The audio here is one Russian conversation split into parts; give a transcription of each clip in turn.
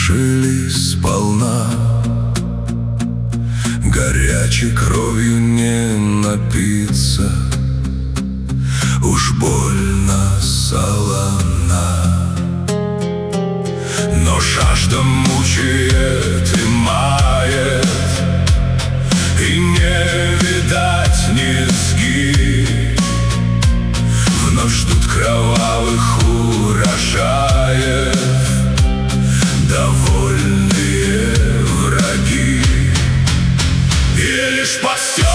решили сполна горячей кровью не напиться, уж больно солона. Но жажда мучает и мает, и не видать низги. Вновь ждут кровавых урожаев довольные враги, и лишь подстегивают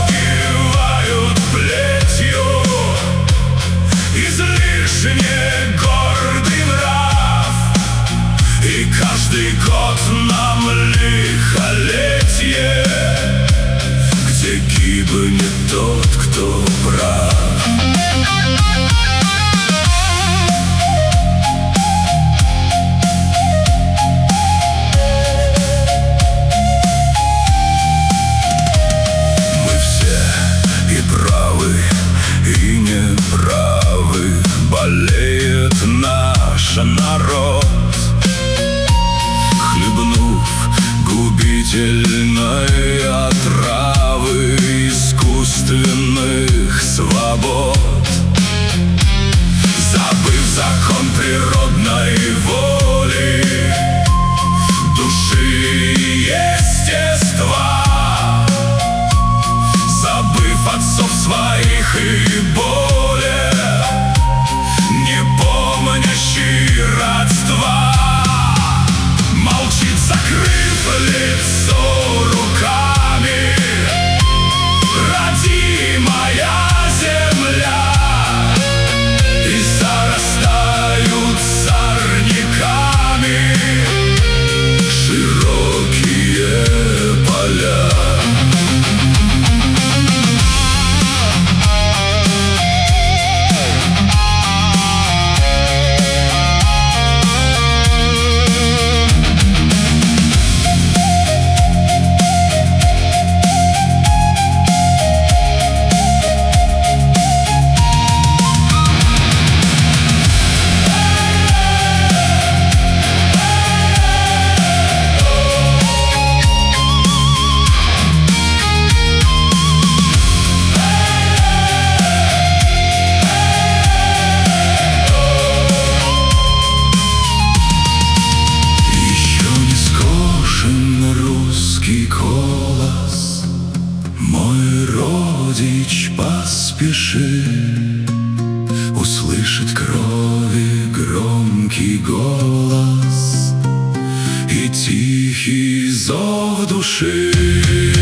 плетью излишне гордый нрав. И каждый год нам лихолетие, где гибнет тот, кто прав. И неправы, болеет наш народ, хлебнув губительной отравы искусственных свобод, забыв закон природной воли, души и естества, забыв отцов своих и более не помнящий родства, молчит, закрыв лицо руками, родимая земля, и зарастают сорняками широкие поля. Колос, мой родич, поспеши, услышит крови громкий голос и тихий зов души.